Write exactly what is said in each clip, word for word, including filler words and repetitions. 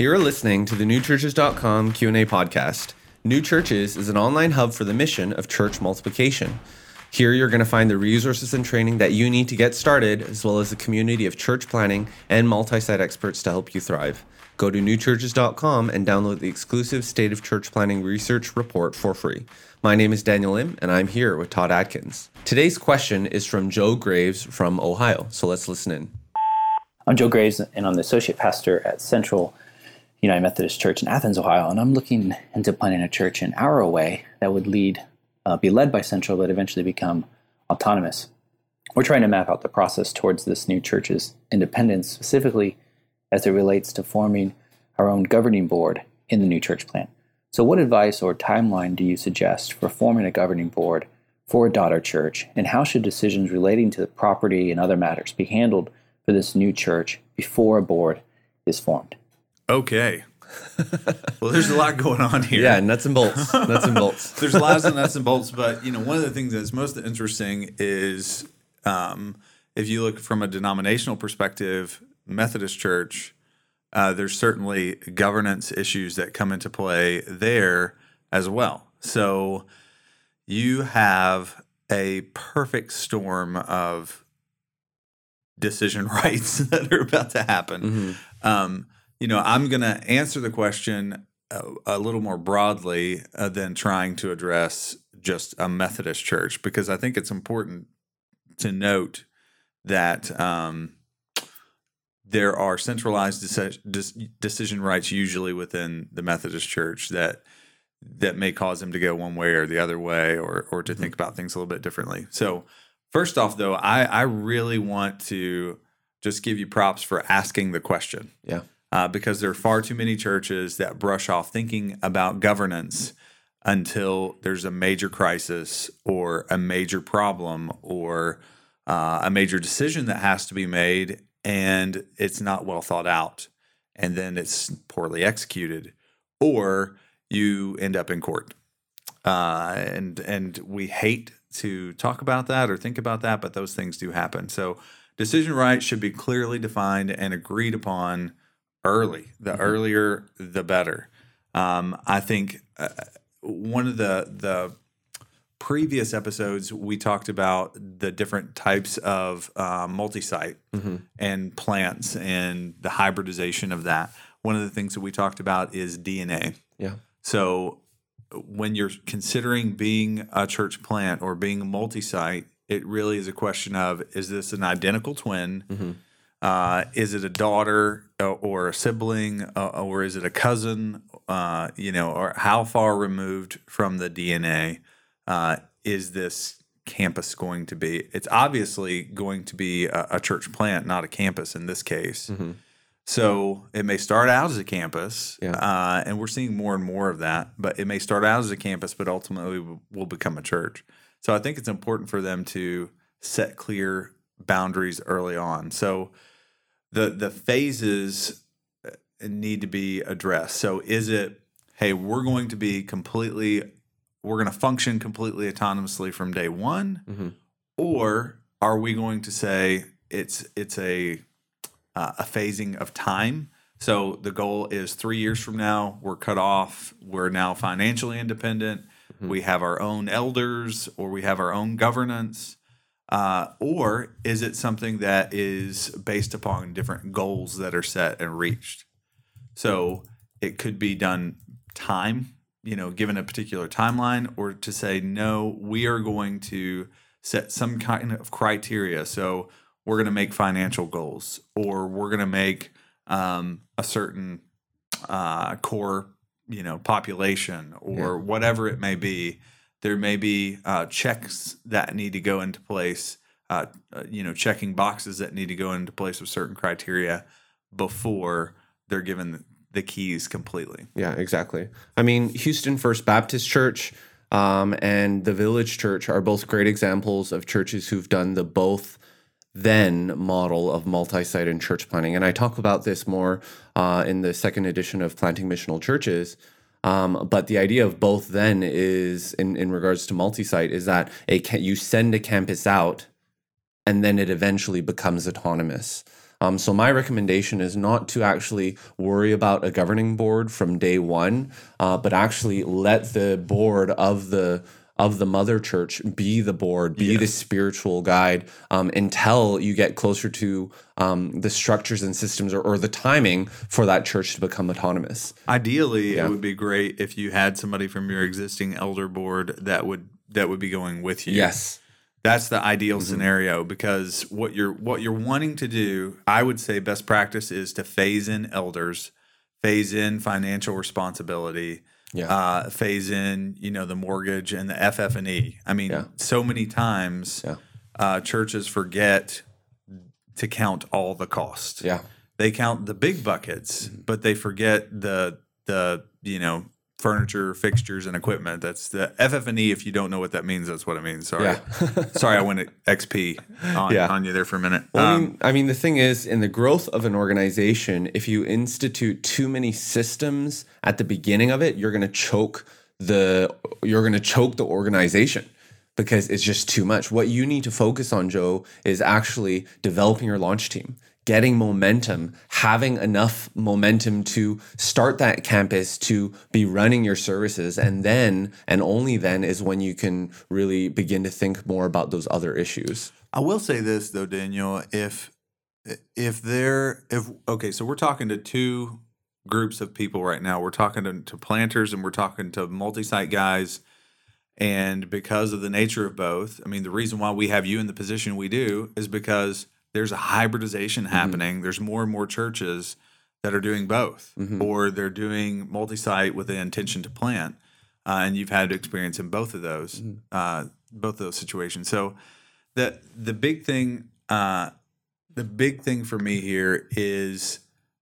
You're listening to the new churches dot com Q and A podcast. New Churches is an online hub for the mission of church multiplication. Here you're going to find the resources and training that you need to get started, as well as a community of church planning and multi-site experts to help you thrive. Go to new churches dot com and download the exclusive State of Church Planning Research Report for free. My name is Daniel Lim, and I'm here with Todd Atkins. Today's question is from Joe Graves from Ohio, so let's listen in. I'm Joe Graves, and I'm the associate pastor at Central United Methodist Church in Athens, Ohio, and I'm looking into planning a church an hour away that would lead, uh, be led by Central, but eventually become autonomous. We're trying to map out the process towards this new church's independence, specifically as it relates to forming our own governing board in the new church plant. So what advice or timeline do you suggest for forming a governing board for a daughter church, and how should decisions relating to the property and other matters be handled for this new church before a board is formed? Okay. Well, there's a lot going on here. Yeah, nuts and bolts. Nuts and bolts. There's lots of nuts and bolts, but you know, one of the things that's most interesting is um, if you look from a denominational perspective, Methodist Church, uh, there's certainly governance issues that come into play there as well. So you have a perfect storm of decision rights that are about to happen. Mm-hmm. Um, you know, I'm going to answer the question a, a little more broadly uh, than trying to address just a Methodist church, because I think it's important to note that um, there are centralized deci- decision rights usually within the Methodist church that that may cause them to go one way or the other way, or or to mm-hmm. think about things a little bit differently. So first off, though, I, I really want to just give you props for asking the question. Yeah. Uh, because there are far too many churches that brush off thinking about governance until there's a major crisis or a major problem or uh, a major decision that has to be made, and it's not well thought out, and then it's poorly executed, or you end up in court. Uh, and and we hate to talk about that or think about that, but those things do happen. So decision rights should be clearly defined and agreed upon early. The mm-hmm. earlier, the better. Um, I think uh, one of the the previous episodes, we talked about the different types of uh, multi-site mm-hmm. and plants and the hybridization of that. One of the things that we talked about is D N A. Yeah. So when you're considering being a church plant or being a multi-site, it really is a question of, is this an identical twin? Mm-hmm. Uh, is it a daughter or a sibling, uh, or is it a cousin? Uh, you know, or how far removed from the D N A uh, is this campus going to be? It's obviously going to be a, a church plant, not a campus in this case. Mm-hmm. So it may start out as a campus, yeah. uh, and we're seeing more and more of that. But it may start out as a campus, but ultimately will become a church. So I think it's important for them to set clear boundaries early on. So the the phases need to be addressed. So is it, hey, we're going to be completely, we're going to function completely autonomously from day one, mm-hmm. or are we going to say it's it's a uh, a phasing of time? So the goal is three years from now, we're cut off, we're now financially independent, mm-hmm. we have our own elders, or we have our own governance. Uh, or is it something that is based upon different goals that are set and reached? So it could be done time, you know, given a particular timeline, or to say, no, we are going to set some kind of criteria. So we're going to make financial goals, or we're going to make um, a certain uh, core, you know, population, or yeah. whatever it may be. There may be uh, checks that need to go into place, uh, uh, you know, checking boxes that need to go into place with certain criteria before they're given the keys completely. Yeah, exactly. I mean, Houston First Baptist Church um, and the Village Church are both great examples of churches who've done the both then model of multi-site and church planning. And I talk about this more uh, in the second edition of Planting Missional Churches. Um, but the idea of both then is, in, in regards to multi-site, is that a you send a campus out and then it eventually becomes autonomous. Um, so my recommendation is not to actually worry about a governing board from day one, uh, but actually let the board of the of the mother church be the board, be Yes. the spiritual guide um, until you get closer to um, the structures and systems or, or the timing for that church to become autonomous. Ideally, Yeah. it would be great if you had somebody from your existing elder board that would that would be going with you. Yes. That's the ideal scenario, because what you're what you're wanting to do, I would say best practice is to phase in elders, phase in financial responsibility, Yeah. uh, phase in, you know, the mortgage and the F F and E. I mean, Yeah. so many times Yeah. uh, churches forget to count all the cost. Yeah. They count the big buckets, but they forget the the you know furniture, fixtures, and equipment. That's the F F and E. If you don't know what that means, that's what it means. Sorry, Yeah. sorry, I went at X P on, Yeah. on you there for a minute. Well, I Um, mean, I mean, the thing is, in the growth of an organization, if you institute too many systems at the beginning of it, you're going to choke the you're going to choke the organization because it's just too much. What you need to focus on, Joe, is actually developing your launch team, getting momentum, having enough momentum to start that campus, to be running your services, and then and only then is when you can really begin to think more about those other issues. I will say this though, Daniel. If if there if okay, so we're talking to two groups of people right now. We're talking to, to planters and we're talking to multi-site guys. And because of the nature of both, I mean, the reason why we have you in the position we do is because there's a hybridization happening. Mm-hmm. There's more and more churches that are doing both, mm-hmm. or they're doing multi-site with the intention to plant. Uh, and you've had experience in both of those, mm-hmm. uh, both of those situations. So the the big thing, uh, the big thing for me here is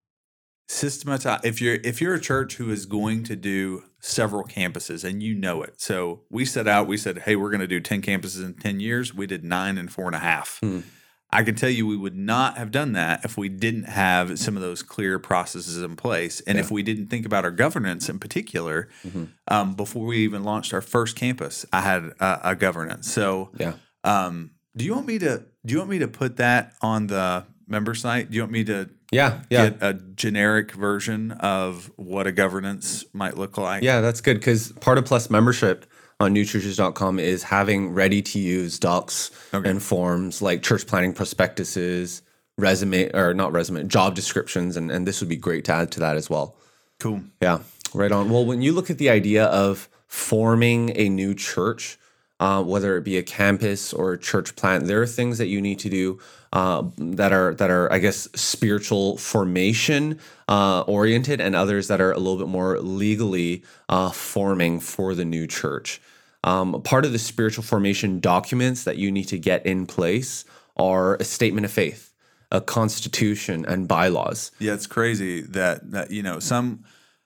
systematize. If you're if you're a church who is going to do several campuses and you know it, so we set out. We said, hey, we're going to do ten campuses in ten years. We did nine in four and a half. Mm. I can tell you we would not have done that if we didn't have some of those clear processes in place. And yeah. if we didn't think about our governance in particular, mm-hmm. um, before we even launched our first campus, I had a, a governance. So yeah. um, do you want me to do you want me to put that on the member site? Do you want me to yeah, yeah. get a generic version of what a governance might look like? Yeah, that's good, because part of Plus membership on new churches dot com is having ready-to-use docs okay. and forms like church planning prospectuses, resume, or not resume, job descriptions, and, and this would be great to add to that as well. Cool. Yeah, right on. Well, when you look at the idea of forming a new church, uh, whether it be a campus or a church plant, there are things that you need to do uh, that are, that are, I guess, spiritual formation uh, oriented, and others that are a little bit more legally uh, forming for the new church. Um, part of the spiritual formation documents that you need to get in place are a statement of faith, a constitution, and bylaws. Yeah, it's crazy that, that you know, some...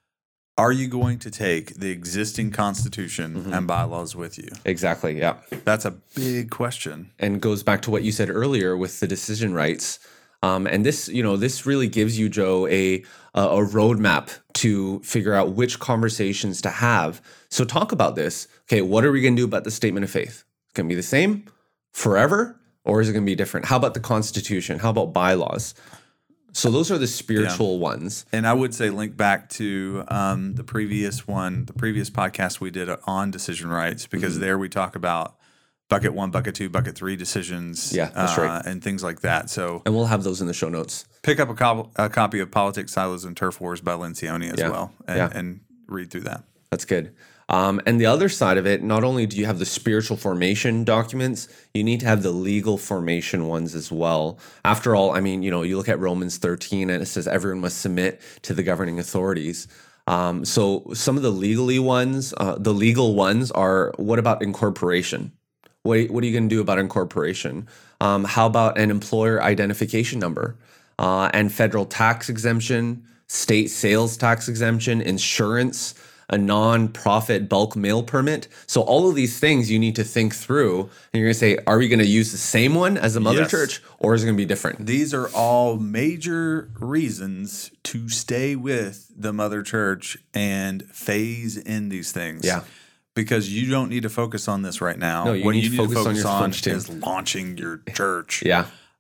Are you going to take the existing constitution mm-hmm. and bylaws with you? Exactly, yeah. That's a big question. And goes back to what you said earlier with the decision rights. Um, and this, you know, this really gives you, Joe, a a roadmap to figure out which conversations to have. So talk about this. Okay, what are we going to do about the statement of faith? It's going to be the same forever, or is it going to be different? How about the Constitution? How about bylaws? So those are the spiritual yeah. ones. And I would say link back to um, the previous one, the previous podcast we did on decision rights, because mm-hmm. there we talk about bucket one, bucket two, bucket three decisions, yeah, that's uh, right. and things like that. So, and we'll have those in the show notes. Pick up a, co- a copy of Politics, Silos, and Turf Wars by Lencioni as yeah. well, and, yeah. and read through that. That's good. Um, and the other side of it, not only do you have the spiritual formation documents, you need to have the legal formation ones as well. After all, I mean, you know, you look at Romans thirteen and it says everyone must submit to the governing authorities. Um, so some of the legally ones, uh, the legal ones are, what about incorporation? What, what are you going to do about incorporation? Um, how about an employer identification number uh, and federal tax exemption, state sales tax exemption, insurance, a non-profit bulk mail permit? So all of these things you need to think through, and you're going to say, are we going to use the same one as the mother yes. church, or is it going to be different? These are all major reasons to stay with the mother church and phase in these things. Yeah. Because you don't need to focus on this right now. No, you what need you to need focus to focus on your on launch team. is launching your church. Yeah.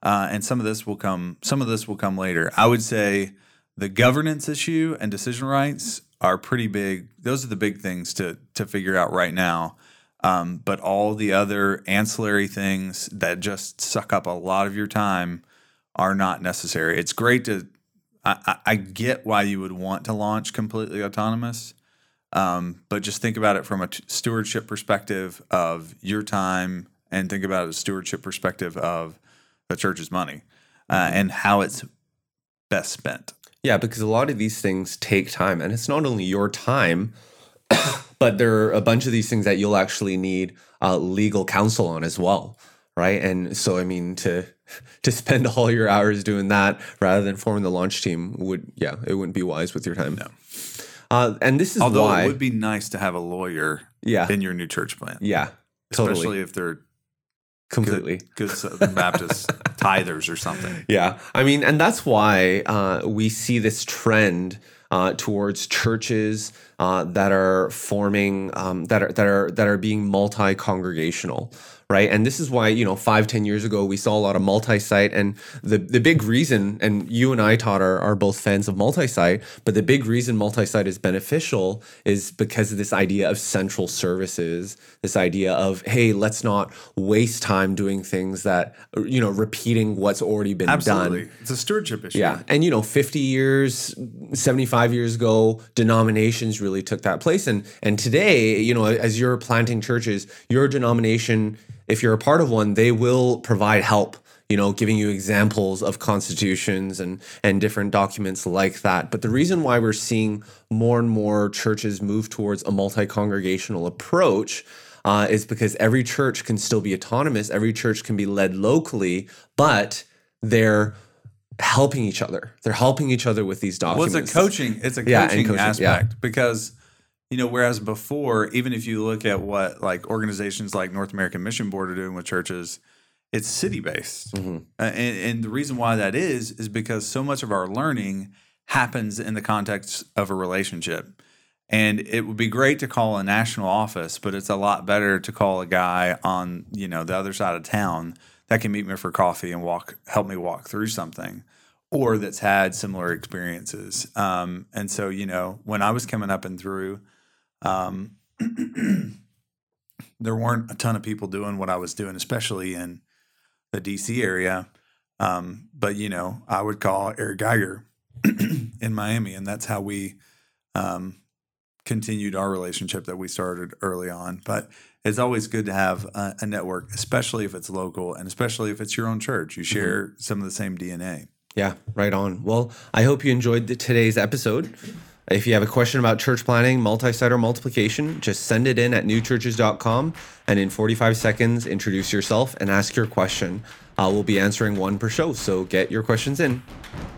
uh, and some of this will come. Some of this will come later. I would say the governance issue and decision rights are pretty big. Those are the big things to to figure out right now. Um, but all the other ancillary things that just suck up a lot of your time are not necessary. It's great to. I, I get why you would want to launch completely autonomous, um, but just think about it from a t- stewardship perspective of your time, and think about it as a stewardship perspective of the church's money uh, and how it's best spent. Yeah, because a lot of these things take time, and it's not only your time, but there are a bunch of these things that you'll actually need uh, legal counsel on as well, right? And so, I mean, to to spend all your hours doing that rather than forming the launch team would, yeah, it wouldn't be wise with your time. No. Uh, and this is Although why it would be nice to have a lawyer yeah. in your new church plant. Yeah, totally. Especially if they're completely good, good Southern Baptist tithers or something. Yeah. I mean, and that's why uh, we see this trend uh, towards churches uh, that are forming, um, that are that are that are being multi-congregational, right? And this is why, you know, five, ten years ago, we saw a lot of multi-site, and the the big reason, and you and I, Todd, are, are both fans of multi-site, but the big reason multi-site is beneficial is because of this idea of central services, this idea of, hey, let's not waste time doing things that, you know, repeating what's already been Absolutely. done. It's a stewardship issue. Yeah. And, you know, fifty years, seventy-five years ago, denominations really took that place. And and today, you know, as you're planting churches, your denomination, if you're a part of one, they will provide help, you know, giving you examples of constitutions and and different documents like that. But the reason why we're seeing more and more churches move towards a multi-congregational approach uh, is because every church can still be autonomous. Every church can be led locally, but they're helping each other. They're helping each other with these documents. Well, it's a coaching. It's a Yeah, and coaching, coaching, aspect yeah. because, you know, whereas before, even if you look at what like organizations like North American Mission Board are doing with churches, it's city based. Mm-hmm. Uh, and, and the reason why that is, is because so much of our learning happens in the context of a relationship. And it would be great to call a national office, but it's a lot better to call a guy on, you know, the other side of town that can meet me for coffee and walk, help me walk through something, or that's had similar experiences. Um, and so, you know, when I was coming up and through, um, there weren't a ton of people doing what I was doing, especially in the D C area. Um, but, you know, I would call Eric Geiger in Miami, and that's how we um, continued our relationship that we started early on. But it's always good to have a, a network, especially if it's local and especially if it's your own church. You share mm-hmm. some of the same D N A. Yeah, right on. Well, I hope you enjoyed the, today's episode. If you have a question about church planning, multi-site, or multiplication, just send it in at new churches dot com, and in forty-five seconds, introduce yourself and ask your question. Uh, we'll be answering one per show, so get your questions in.